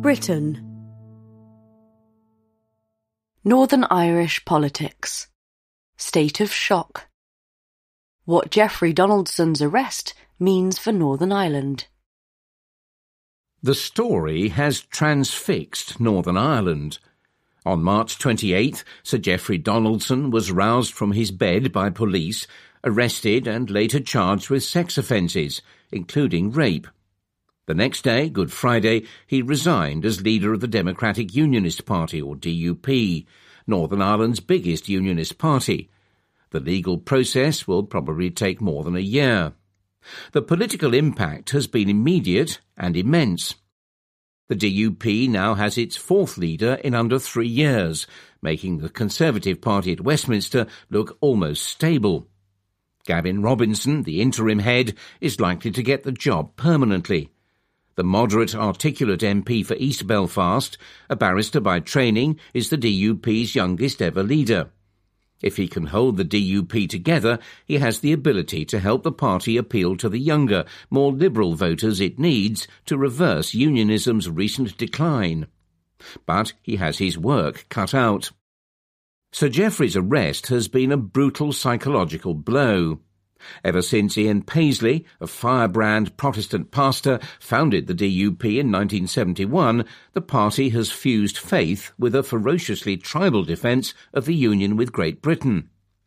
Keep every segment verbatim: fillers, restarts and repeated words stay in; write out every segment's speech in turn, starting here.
Britain. Northern Irish politics. State of shock. What Jeffrey Donaldson's arrest means for Northern Ireland. The story has transfixed Northern Ireland. On March twenty-eighth, Sir Geoffrey Donaldson was roused from his bed by police, arrested and later charged with sex offences, including rape. The next day, Good Friday, he resigned as leader of the Democratic Unionist Party, or D U P, Northern Ireland's biggest unionist party. The legal process will probably take more than a year. The political impact has been immediate and immense. The D U P now has its fourth leader in under three years, making the Conservative Party at Westminster look almost stable. Gavin Robinson, the interim head, is likely to get the job permanently. The moderate, articulate M P for East Belfast, a barrister by training, is the D U P's youngest ever leader. If he can hold the D U P together, he has the ability to help the party appeal to the younger, more liberal voters it needs to reverse unionism's recent decline. But he has his work cut out. Sir Geoffrey's arrest has been a brutal psychological blow. Ever since Ian Paisley, a firebrand Protestant pastor, founded the D U P in nineteen seventy-one, the party has fused faith with a ferociously tribal defence of the union with Great Britain.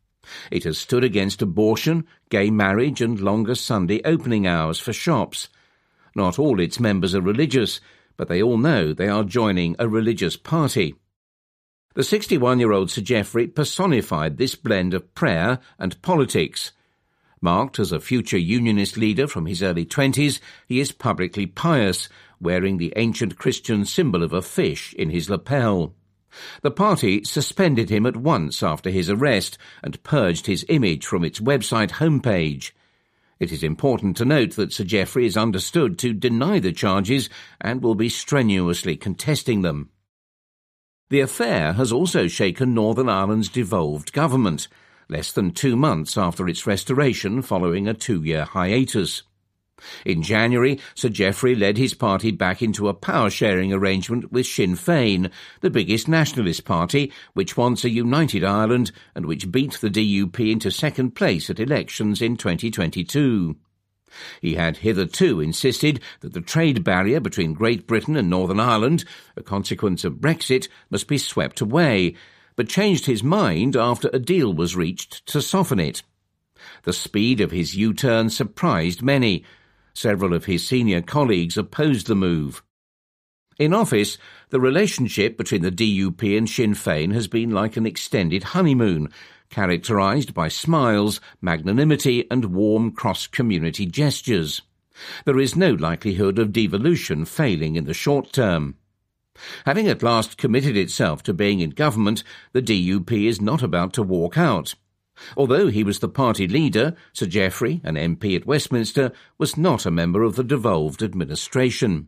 It has stood against abortion, gay marriage and longer Sunday opening hours for shops. Not all its members are religious, but they all know they are joining a religious party. The sixty-one-year-old Sir Geoffrey personified this blend of prayer and politics. Marked as a future unionist leader from his early twenties, he is publicly pious, wearing the ancient Christian symbol of a fish in his lapel. The party suspended him at once after his arrest and purged his image from its website homepage. It is important to note that Sir Geoffrey is understood to deny the charges and will be strenuously contesting them. The affair has also shaken Northern Ireland's devolved government, less than two months after its restoration following a two-year hiatus. In January, Sir Geoffrey led his party back into a power-sharing arrangement with Sinn Féin, the biggest nationalist party, which wants a united Ireland and which beat the D U P into second place at elections in twenty twenty-two. He had hitherto insisted that the trade barrier between Great Britain and Northern Ireland, a consequence of Brexit, must be swept away, but changed his mind after a deal was reached to soften it. The speed of his U-turn surprised many. Several of his senior colleagues opposed the move. In office, the relationship between the D U P and Sinn Féin has been like an extended honeymoon, characterised by smiles, magnanimity and warm cross-community gestures. There is no likelihood of devolution failing in the short term. Having at last committed itself to being in government, the D U P is not about to walk out. Although he was the party leader, Sir Geoffrey, an M P at Westminster, was not a member of the devolved administration.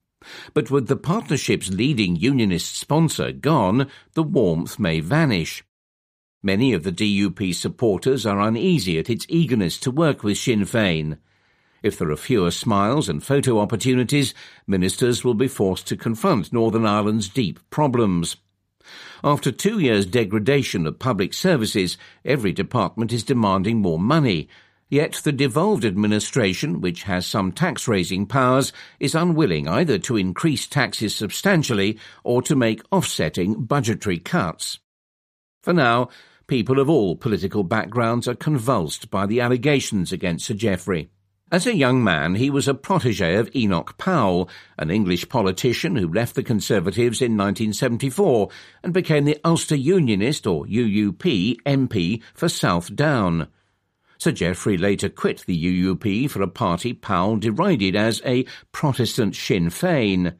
But with the partnership's leading unionist sponsor gone, the warmth may vanish. Many of the D U P supporters are uneasy at its eagerness to work with Sinn Féin. If there are fewer smiles and photo opportunities, ministers will be forced to confront Northern Ireland's deep problems. After two years' degradation of public services, every department is demanding more money, yet the devolved administration, which has some tax-raising powers, is unwilling either to increase taxes substantially or to make offsetting budgetary cuts. For now, people of all political backgrounds are convulsed by the allegations against Sir Geoffrey. As a young man, he was a protégé of Enoch Powell, an English politician who left the Conservatives in nineteen seventy-four and became the Ulster Unionist, or U U P, M P for South Down. Sir Geoffrey later quit the U U P for a party Powell derided as a Protestant Sinn Féin.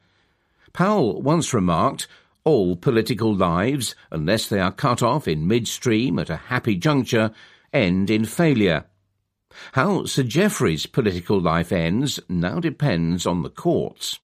Powell once remarked, "All political lives, unless they are cut off in midstream at a happy juncture, end in failure." How Sir Geoffrey's political life ends now depends on the courts.